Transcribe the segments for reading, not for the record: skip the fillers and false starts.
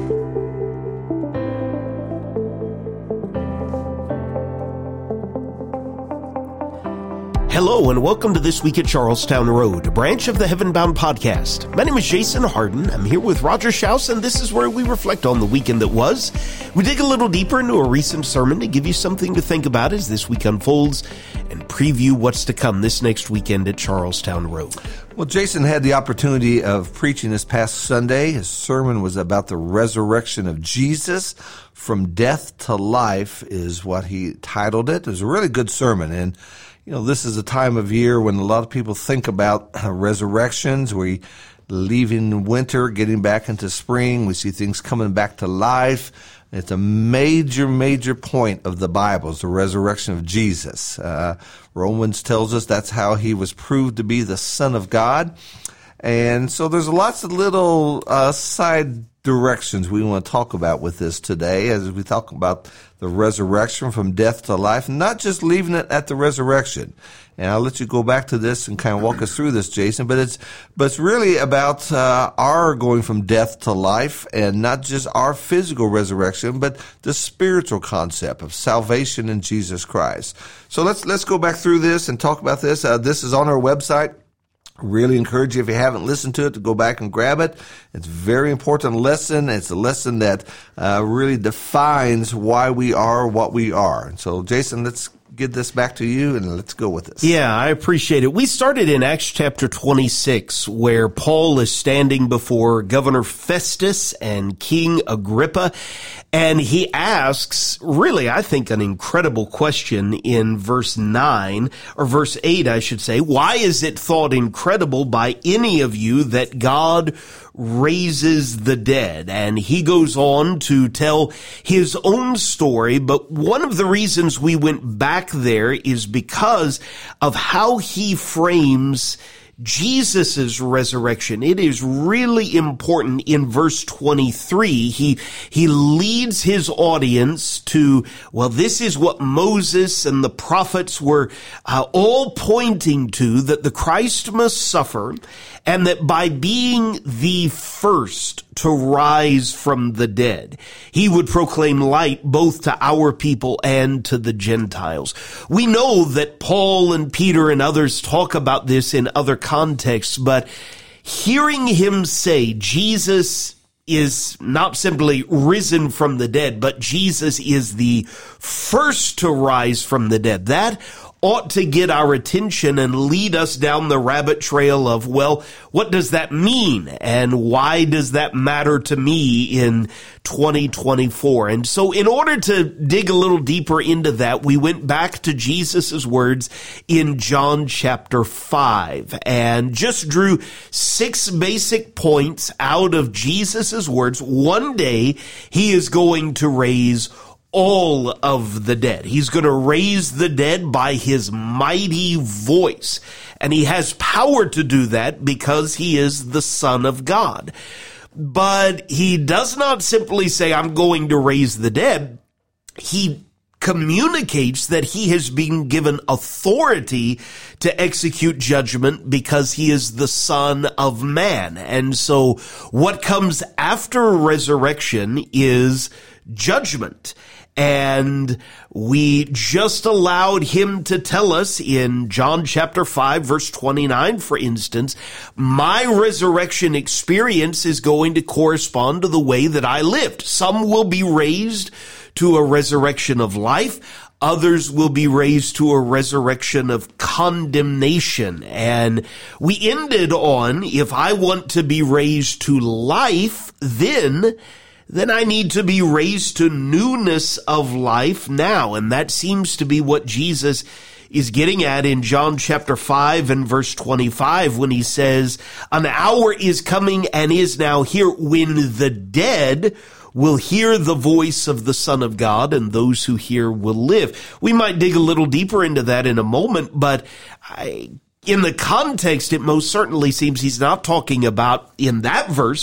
Hello and welcome to This Week at Charlestown Road, a branch of the Heaven Bound podcast. My name is Jason Harden. I'm here with Roger Schaus, and this is where we reflect on the weekend that was. We dig a little deeper into a recent sermon to give you something to think about as this week unfolds and preview what's to come this next weekend at Charlestown Road. Well, Jason had the opportunity of preaching this past Sunday. His sermon was about the resurrection of Jesus. From Death to Life is what he titled it. It was a really good sermon, and you know, this is a time of year when a lot of people think about resurrections. We leaving winter, getting back into spring. We see things coming back to life. It's a major point of the Bible, is the resurrection of Jesus. Romans tells us that's how he was proved to be the Son of God. And so there's lots of little side directions we want to talk about with this today as we talk about the resurrection from death to life, not just leaving it at the resurrection. And I'll let you go back to this and kind of walk us through this, Jason, but it's really about our going from death to life, and not just our physical resurrection, but the spiritual concept of salvation in Jesus Christ. So let's go back through this and talk about this. This is on our website. Really encourage you, if you haven't listened to it, to go back and grab it. It's a very important lesson. It's a lesson that really defines why we are what we are. And so, Jason, let's get this back to you and let's go with this. Yeah, I appreciate it. We started in Acts chapter 26, where Paul is standing before Governor Festus and King Agrippa, and he asks, really, I think, an incredible question in verse 9, or verse 8, I should say. Why is it thought incredible by any of you that God raises the dead? And he goes on to tell his own story, but one of the reasons we went back there is because of how he frames Jesus' resurrection. It is really important in verse 23. He leads his audience to, well, this is what Moses and the prophets were all pointing to, that the Christ must suffer, and that by being the first to rise from the dead, he would proclaim light both to our people and to the Gentiles. We know that Paul and Peter and others talk about this in other contexts, but hearing him say Jesus is not simply risen from the dead, but Jesus is the first to rise from the dead, that ought to get our attention and lead us down the rabbit trail of, well, what does that mean? And why does that matter to me in 2024? And so in order to dig a little deeper into that, we went back to Jesus' words in John chapter 5 and just drew 6 basic points out of Jesus' words. One day he is going to raise all of the dead. He's going to raise the dead by his mighty voice. And he has power to do that because he is the Son of God. But he does not simply say, I'm going to raise the dead. He communicates that he has been given authority to execute judgment because he is the Son of Man. And so what comes after resurrection is judgment. And we just allowed him to tell us in John chapter 5, verse 29, for instance, my resurrection experience is going to correspond to the way that I lived. Some will be raised to a resurrection of life. Others will be raised to a resurrection of condemnation. And we ended on, if I want to be raised to life, then I need to be raised to newness of life now. And that seems to be what Jesus is getting at in John chapter 5 and verse 25 when he says, an hour is coming and is now here when the dead will hear the voice of the Son of God, and those who hear will live. We might dig a little deeper into that in a moment, but in the context, it most certainly seems he's not talking about, in that verse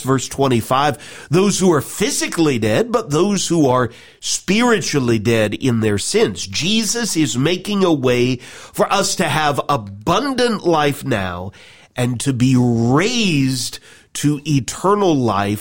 25, those who are physically dead, but those who are spiritually dead in their sins. Jesus is making a way for us to have abundant life now and to be raised to eternal life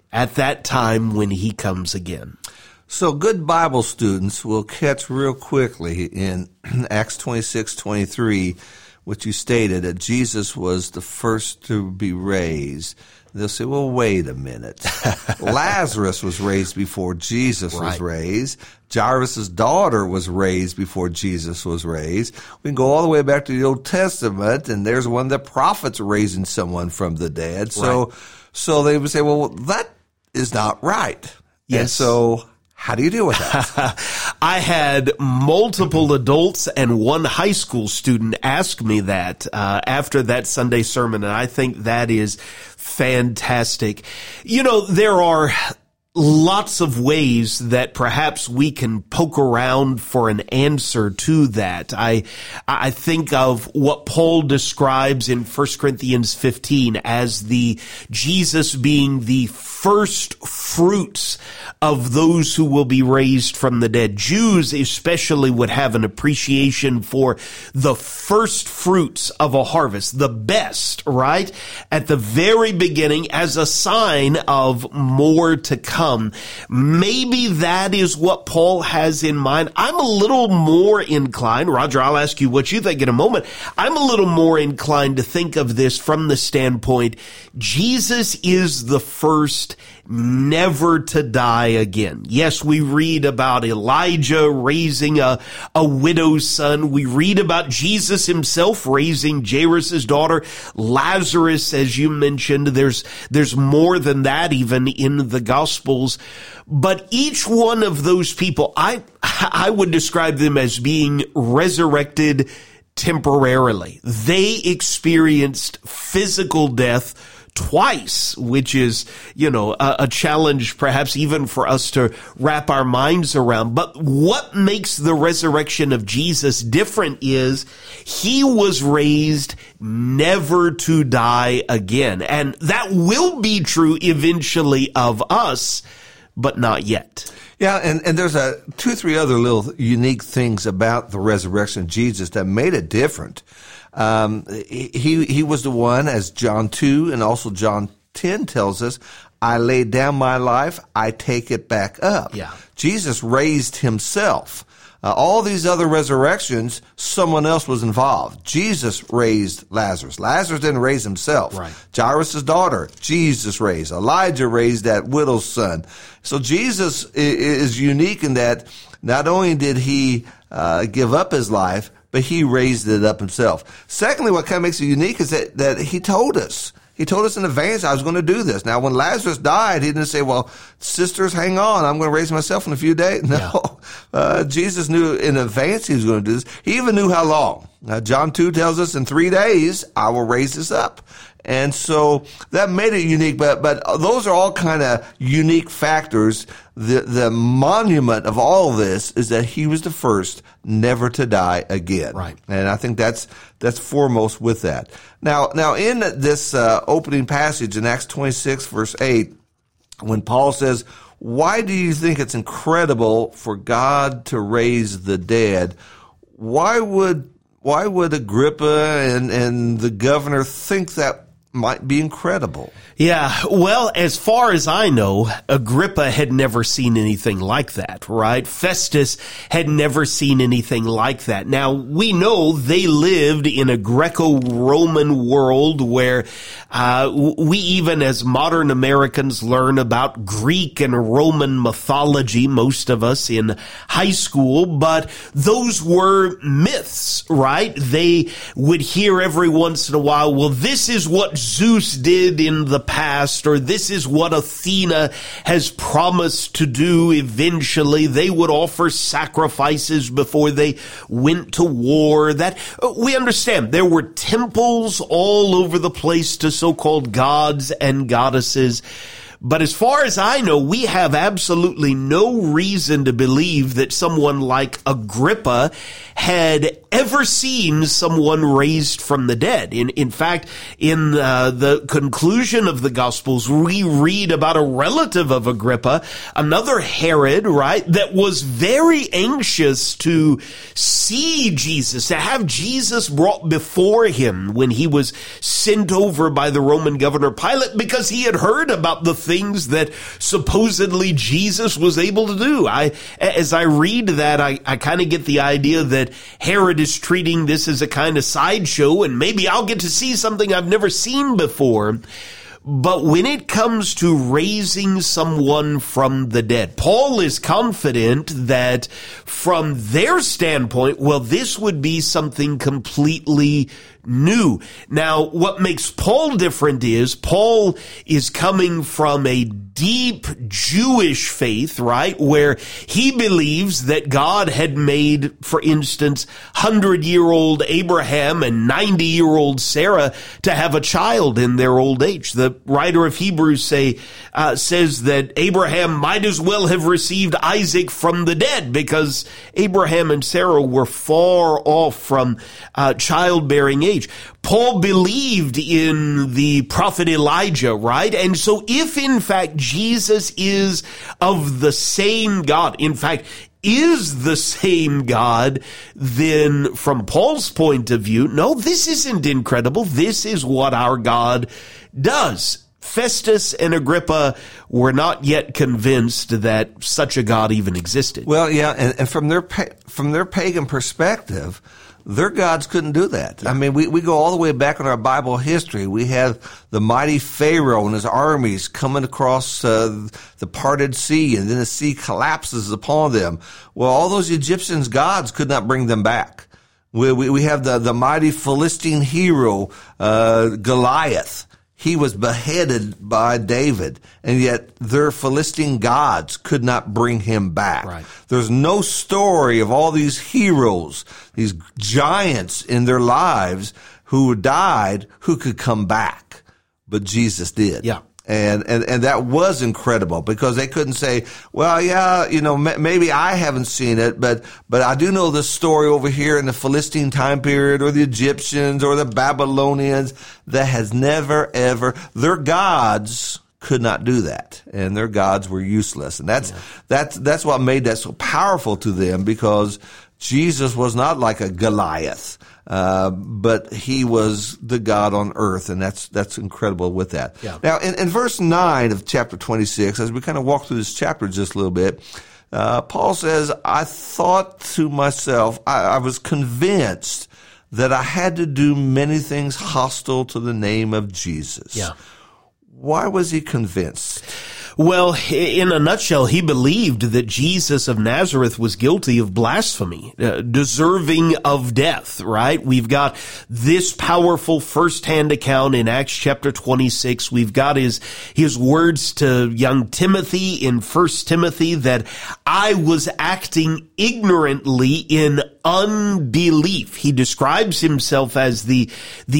at that time when he comes again. So good Bible students will catch real quickly in Acts 26:23, which you stated that Jesus was the first to be raised. They'll say, well, wait a minute. Lazarus was raised before Jesus was raised. Jairus' daughter was raised before Jesus was raised. We can go all the way back to the Old Testament, and there's one of the prophets raising someone from the dead. So they would say, well, that is not right. Yes. And so how do you deal with that? I had multiple adults and one high school student ask me that after that Sunday sermon, and I think that is fantastic. You know, there are lots of ways that perhaps we can poke around for an answer to that. I think of what Paul describes in 1 Corinthians 15 as the Jesus being the first fruits of those who will be raised from the dead. Jews especially would have an appreciation for the first fruits of a harvest, the best, right? At the very beginning as a sign of more to come. Maybe that is what Paul has in mind. I'm a little more inclined, Roger, I'll ask you what you think in a moment. I'm a little more inclined to think of this from the standpoint, Jesus is the first never to die again. Yes, we read about Elijah raising a widow's son. We read about Jesus himself raising Jairus' daughter, Lazarus, as you mentioned. There's more than that even in the Gospels. But each one of those people, I would describe them as being resurrected temporarily. They experienced physical death twice, which is, a challenge perhaps even for us to wrap our minds around. But what makes the resurrection of Jesus different is he was raised never to die again. And that will be true eventually of us, but not yet. Yeah, and there's 2-3 other little unique things about the resurrection of Jesus that made it different. He was the one, as John 2 and also John 10 tells us, I laid down my life, I take it back up. Yeah. Jesus raised himself. All these other resurrections, someone else was involved. Jesus raised Lazarus. Lazarus didn't raise himself. Right. Jairus' daughter, Jesus raised. Elijah raised that widow's son. So Jesus is unique in that not only did he give up his life, but he raised it up himself. Secondly, what kind of makes it unique is that he told us. He told us in advance I was going to do this. Now, when Lazarus died, he didn't say, well, sisters, hang on, I'm going to raise myself in a few days. No. Yeah. Jesus knew in advance he was going to do this. He even knew how long. John 2 tells us in 3 days, I will raise this up. And so that made it unique, but those are all kind of unique factors. The monument of all of this is that he was the first never to die again. Right. And I think that's foremost with that. Now in this opening passage in Acts 26 verse 8, when Paul says, why do you think it's incredible for God to raise the dead? Why would Agrippa and the governor think that might be incredible? Yeah, well, as far as I know, Agrippa had never seen anything like that, right? Festus had never seen anything like that. Now, we know they lived in a Greco-Roman world where we even as modern Americans learn about Greek and Roman mythology, most of us in high school, but those were myths, right? They would hear every once in a while, well, this is what Zeus did in the past, or this is what Athena has promised to do eventually. They would offer sacrifices before they went to war. That we understand. There were temples all over the place to so-called gods and goddesses. But as far as I know, we have absolutely no reason to believe that someone like Agrippa had ever seen someone raised from the dead. In fact, in the conclusion of the Gospels, we read about a relative of Agrippa, another Herod, right, that was very anxious to see Jesus, to have Jesus brought before him when he was sent over by the Roman governor Pilate, because he had heard about the things that supposedly Jesus was able to do. As I read that, I kind of get the idea that Herod is treating this as a kind of sideshow, and maybe I'll get to see something I've never seen before. But when it comes to raising someone from the dead, Paul is confident that from their standpoint, well, this would be something completely new. Now, what makes Paul different is Paul is coming from a deep Jewish faith, right, where he believes that God had made, for instance, 100-year-old Abraham and 90-year-old Sarah to have a child in their old age. The writer of Hebrews says that Abraham might as well have received Isaac from the dead because Abraham and Sarah were far off from childbearing age. Paul believed in the prophet Elijah, right? And so if in fact Jesus is of the same God, in fact, is the same God, then from Paul's point of view, no, this isn't incredible. This is what our God does. Festus and Agrippa were not yet convinced that such a God even existed. Well, yeah, and from their pagan perspective, their gods couldn't do that. I mean, we go all the way back in our Bible history. We have the mighty Pharaoh and his armies coming across the parted sea, and then the sea collapses upon them. Well, all those Egyptians' gods could not bring them back. We have the mighty Philistine hero, Goliath. He was beheaded by David, and yet their Philistine gods could not bring him back. Right. There's no story of all these heroes, these giants in their lives who died, who could come back. But Jesus did. Yeah. And that was incredible because they couldn't say, well, yeah, maybe I haven't seen it, but I do know the story over here in the Philistine time period or the Egyptians or the Babylonians that has never, ever, their gods could not do that. And their gods were useless. And that's what made that so powerful to them, because Jesus was not like a Goliath. But he was the God on earth, and that's incredible with that. Yeah. Now, in verse 9 of chapter 26, as we kind of walk through this chapter just a little bit, Paul says, I thought to myself, I was convinced that I had to do many things hostile to the name of Jesus. Yeah. Why was he convinced? Well, in a nutshell, he believed that Jesus of Nazareth was guilty of blasphemy, deserving of death, right? We've got this powerful firsthand account in Acts chapter 26. We've got his words to young Timothy in 1 Timothy that I was acting ignorantly in unbelief. He describes himself as the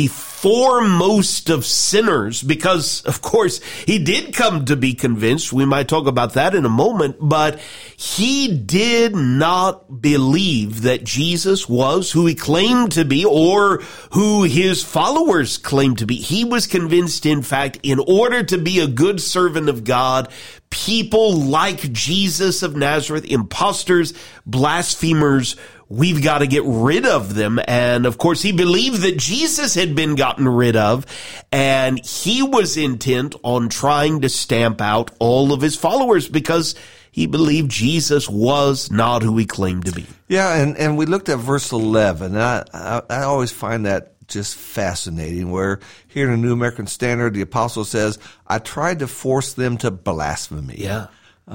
foremost of sinners because, of course, he did come to be convinced. We might talk about that in a moment, but he did not believe that Jesus was who he claimed to be or who his followers claimed to be. He was convinced, in fact, in order to be a good servant of God, people like Jesus of Nazareth, imposters, blasphemers, we've got to get rid of them. And of course, he believed that Jesus had been gotten rid of, and he was intent on trying to stamp out all of his followers because he believed Jesus was not who he claimed to be. Yeah, and we looked at verse 11. And I always find that just fascinating, where here in the New American Standard, the apostle says, I tried to force them to blaspheme. Yeah.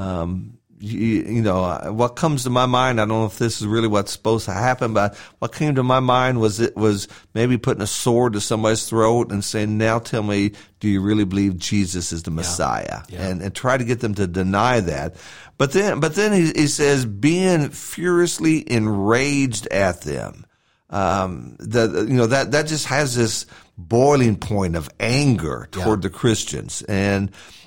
What comes to my mind, I don't know if this is really what's supposed to happen, but what came to my mind was maybe putting a sword to somebody's throat and saying, now tell me, do you really believe Jesus is the Messiah? Yeah. And try to get them to deny that. But then he says, being furiously enraged at them. That just has this boiling point of anger toward the Christians. And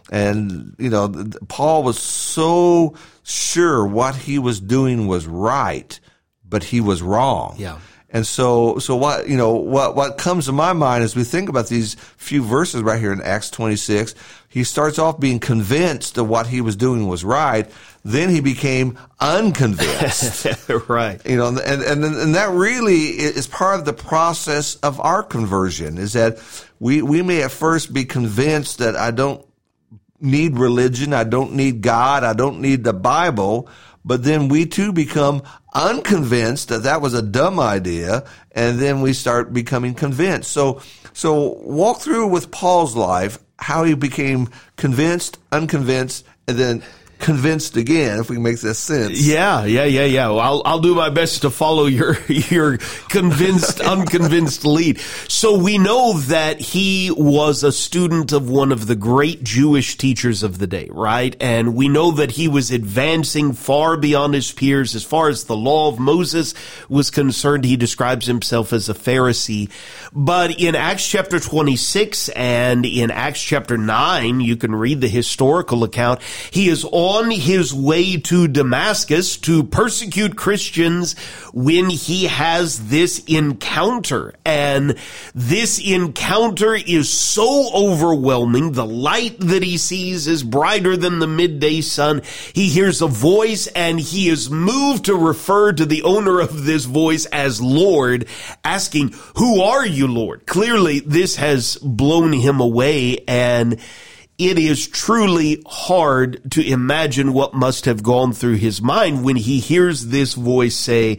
Paul was so sure what he was doing was right, but he was wrong. Yeah. And so what comes to my mind as we think about these few verses right here in Acts 26, he starts off being convinced that what he was doing was right. Then he became unconvinced. Right. And that really is part of the process of our conversion, is that we may at first be convinced that I don't need religion. I don't need God. I don't need the Bible. But then we too become unconvinced that that was a dumb idea, and then we start becoming convinced. So walk through with Paul's life how he became convinced, unconvinced, and then convinced again, if we make this sense. Yeah. Well, I'll do my best to follow your convinced, unconvinced lead. So we know that he was a student of one of the great Jewish teachers of the day, right? And we know that he was advancing far beyond his peers as far as the law of Moses was concerned. He describes himself as a Pharisee. But in Acts chapter 26 and in Acts chapter 9, you can read the historical account. He is on his way to Damascus to persecute Christians when he has this encounter. And this encounter is so overwhelming. The light that he sees is brighter than the midday sun. He hears a voice and he is moved to refer to the owner of this voice as Lord, asking, "Who are you, Lord?" Clearly, this has blown him away, and it is truly hard to imagine what must have gone through his mind when he hears this voice say,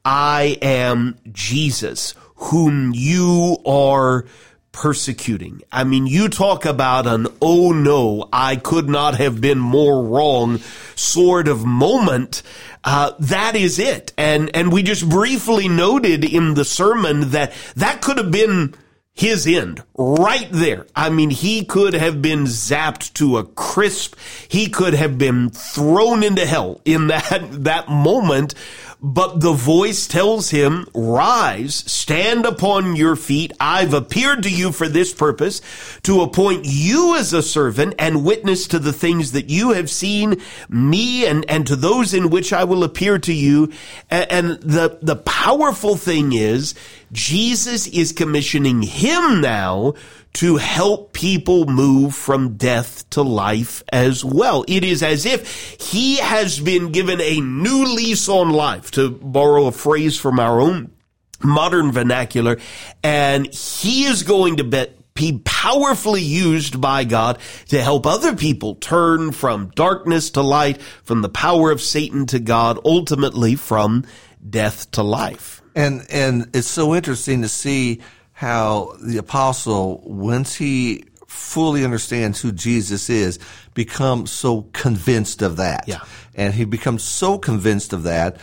"I am Jesus, whom you are persecuting." I mean, you talk about an "oh no, I could not have been more wrong" sort of moment. That is it. And we just briefly noted in the sermon that could have been his end right there. I mean, he could have been zapped to a crisp. He could have been thrown into hell in that moment. But the voice tells him, "Rise, stand upon your feet. I've appeared to you for this purpose, to appoint you as a servant and witness to the things that you have seen me and to those in which I will appear to you." And the powerful thing is, Jesus is commissioning him now to help people move from death to life as well. It is as if he has been given a new lease on life, to borrow a phrase from our own modern vernacular, and he is going to be powerfully used by God to help other people turn from darkness to light, from the power of Satan to God, ultimately from death to life. And it's so interesting to see how the apostle, once he fully understands who Jesus is, becomes so convinced of that. Yeah. And he becomes so convinced of that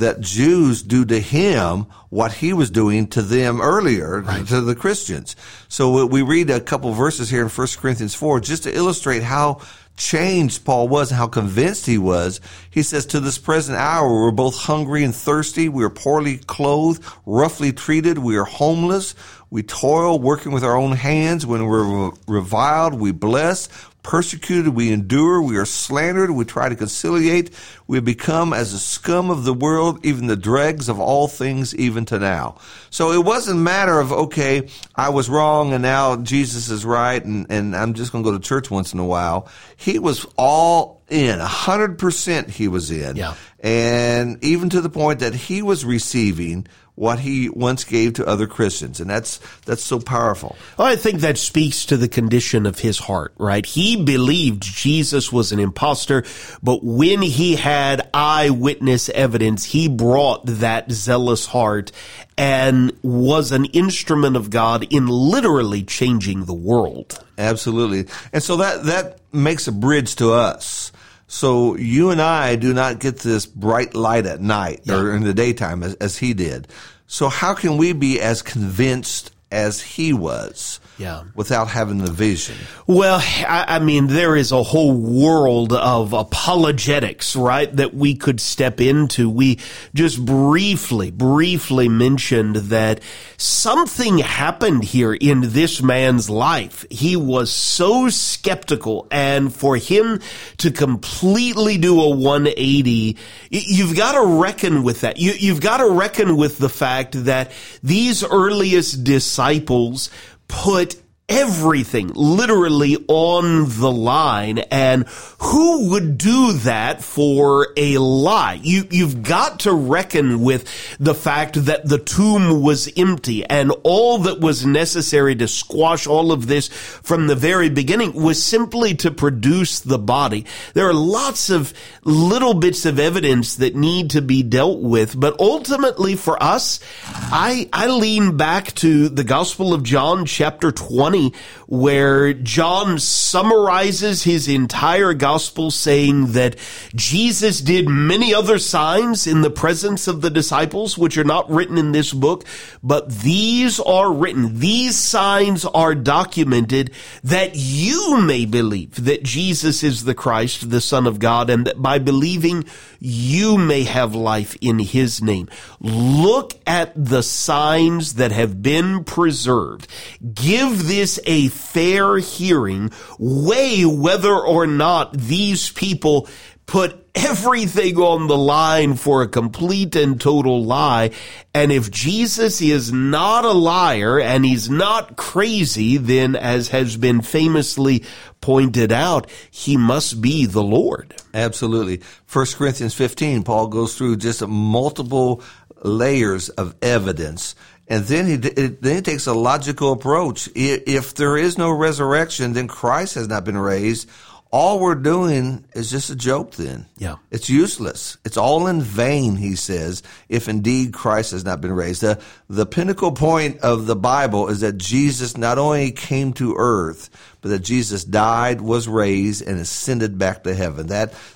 Jews do to him what he was doing to them earlier, right, to the Christians. So we read a couple verses here in 1 Corinthians 4 just to illustrate how changed Paul was and how convinced he was. He says, "To this present hour, we're both hungry and thirsty. We are poorly clothed, roughly treated. We are homeless. We toil, working with our own hands. When we're reviled, we bless. Persecuted, we endure. We are slandered. We try to conciliate. We have become as the scum of the world, even the dregs of all things, even to now." So it wasn't a matter of, okay, I was wrong and now Jesus is right and I'm just going to go to church once in a while. He was all in, 100% he was in. Yeah. And even to the point that he was receiving what he once gave to other Christians. And that's so powerful. Well, I think that speaks to the condition of his heart, right? He believed Jesus was an imposter, but when he had eyewitness evidence, he brought that zealous heart and was an instrument of God in literally changing the world. Absolutely. And so that makes a bridge to us. So you and I do not get this bright light at night or in the daytime as he did. So how can we be as convinced as he was without having the vision? Well, I mean, there is a whole world of apologetics, right, that we could step into. We just briefly mentioned that something happened here in this man's life. He was so skeptical, and for him to completely do a 180, you've got to reckon with that. You've got to reckon with the fact that these earliest disciples put everything literally on the line. And who would do that for a lie? You've got to reckon with the fact that the tomb was empty, and all that was necessary to squash all of this from the very beginning was simply to produce the body. There are lots of little bits of evidence that need to be dealt with, but ultimately for us, I lean back to the Gospel of John, chapter 20, where John summarizes his entire gospel, saying that Jesus did many other signs in the presence of the disciples, which are not written in this book, but these are written. These signs are documented that you may believe that Jesus is the Christ, the Son of God, and that by believing you may have life in his name. Look at the signs that have been preserved. Give this a fair hearing. Weigh whether or not these people put everything on the line for a complete and total lie. And if Jesus is not a liar and he's not crazy, then, as has been famously pointed out, he must be the Lord. Absolutely. 1 Corinthians 15, Paul goes through just multiple layers of evidence. And then he takes a logical approach. If there is no resurrection, then Christ has not been raised. All we're doing is just a joke then. Yeah. It's useless. It's all in vain, he says, if indeed Christ has not been raised. The pinnacle point of the Bible is that Jesus not only came to earth, but that Jesus died, was raised, and ascended back to heaven.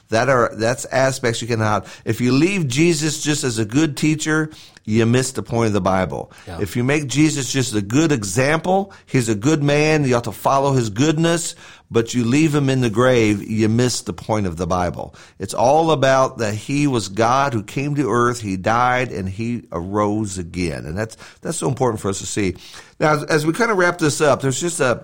That's aspects you cannot. If you leave Jesus just as a good teacher, you miss the point of the Bible. Yeah. If you make Jesus just a good example, he's a good man, you ought to follow his goodness, but you leave him in the grave, you miss the point of the Bible. It's all about that he was God who came to earth, he died, and he arose again. And that's so important for us to see. Now, as we kind of wrap this up, there's just a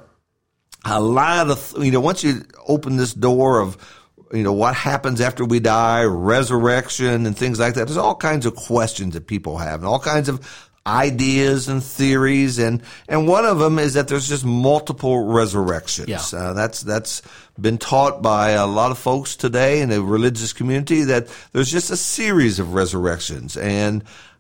lot of, once you open this door of, what happens after we die, resurrection and things like that, there's all kinds of questions that people have and all kinds of ideas and theories. And one of them is that there's just multiple resurrections. Yeah. That's been taught by a lot of folks today in the religious community, that there's just a series of resurrections. And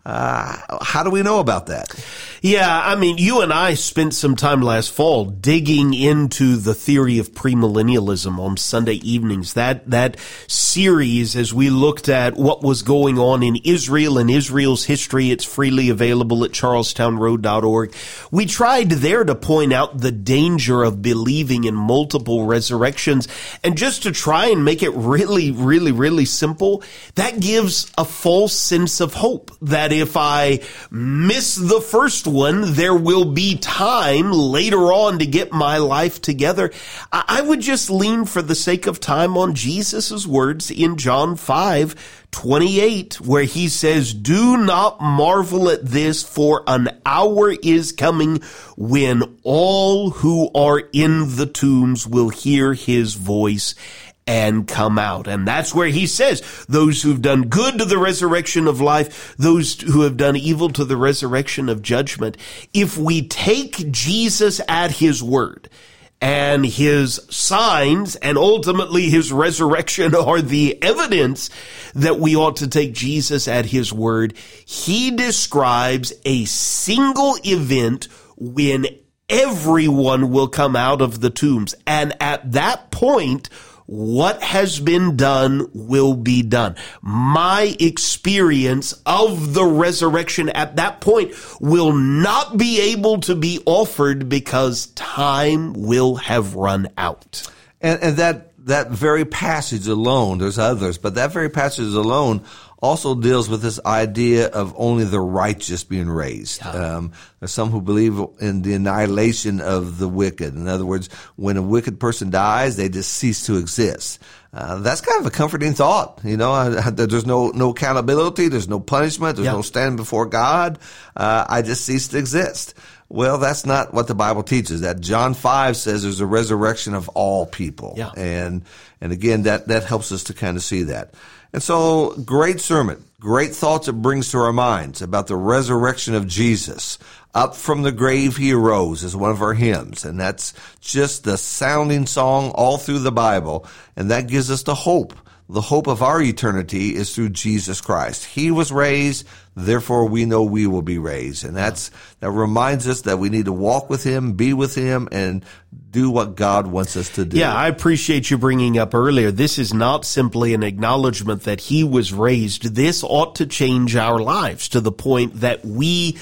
how do we know about that? Yeah, I mean, you and I spent some time last fall digging into the theory of premillennialism on Sunday evenings. That series, as we looked at what was going on in Israel and Israel's history, it's freely available at charlestownroad.org. We tried there to point out the danger of believing in multiple resurrections. And just to try and make it really, really, really simple, that gives a false sense of hope that if I miss the first one, there will be time later on to get my life together. I would just lean, for the sake of time, on Jesus' words in John 5:28, where he says, "Do not marvel at this, for an hour is coming when all who are in the tombs will hear his voice and come out." And that's where he says, those who've done good to the resurrection of life, those who have done evil to the resurrection of judgment. If we take Jesus at his word, and his signs and ultimately his resurrection are the evidence that we ought to take Jesus at his word, he describes a single event when everyone will come out of the tombs. And at that point, what has been done will be done. My experience of the resurrection at that point will not be able to be offered because time will have run out. And that very passage alone, there's others, but that very passage alone also deals with this idea of only the righteous being raised. There's some who believe in the annihilation of the wicked. In other words, when a wicked person dies, they just cease to exist. That's kind of a comforting thought. There's no accountability. There's no punishment. There's no standing before God. I just cease to exist. Well, that's not what the Bible teaches. That John 5 says there's a resurrection of all people. Yeah. And again, that helps us to kind of see that. And so, great sermon, great thoughts it brings to our minds about the resurrection of Jesus. Up from the grave he arose is one of our hymns. And that's just the sounding song all through the Bible. And that gives us the hope. The hope of our eternity is through Jesus Christ. He was raised, therefore we know we will be raised. And that reminds us that we need to walk with him, be with him, and do what God wants us to do. Yeah, I appreciate you bringing up earlier. This is not simply an acknowledgement that he was raised. This ought to change our lives to the point that we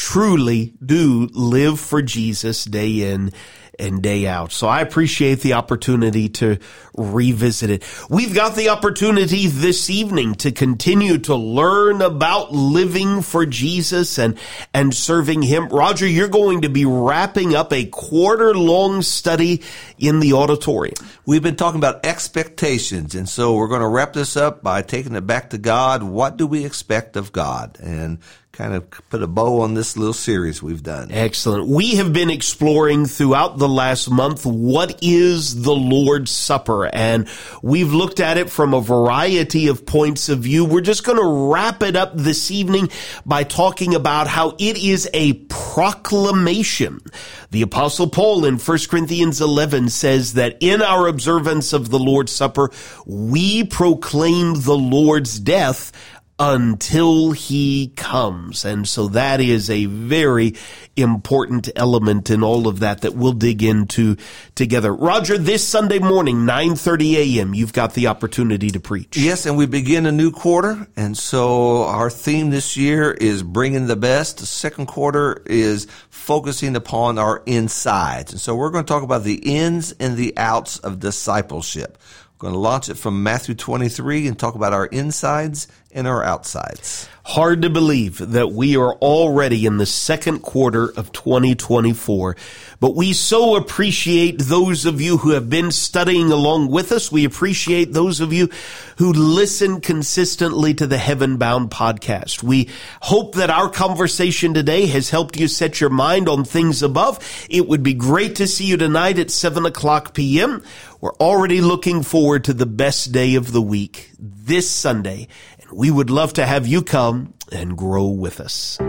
truly do live for Jesus day in and day out. So I appreciate the opportunity to revisit it. We've got the opportunity this evening to continue to learn about living for Jesus and serving him. Roger, you're going to be wrapping up a quarter-long study in the auditorium. We've been talking about expectations, and so we're going to wrap this up by taking it back to God. What do we expect of God? And kind of put a bow on this little series we've done. Excellent. We have been exploring throughout the last month what is the Lord's Supper, and we've looked at it from a variety of points of view. We're just going to wrap it up this evening by talking about how it is a proclamation. The Apostle Paul in 1 Corinthians 11 says that in our observance of the Lord's Supper, we proclaim the Lord's death until he comes. And so that is a very important element in all of that we'll dig into together. Roger, this Sunday morning, 9:30 a.m., you've got the opportunity to preach. Yes, and we begin a new quarter. And so our theme this year is bringing the best. The second quarter is focusing upon our insides. And so we're going to talk about the ins and the outs of discipleship. We're going to launch it from Matthew 23 and talk about our insides and our outsides. Hard to believe that we are already in the second quarter of 2024, but we so appreciate those of you who have been studying along with us. We appreciate those of you who listen consistently to the Heaven Bound podcast. We hope that our conversation today has helped you set your mind on things above. It would be great to see you tonight at 7 o'clock p.m. We're already looking forward to the best day of the week, this Sunday, and we would love to have you come and grow with us.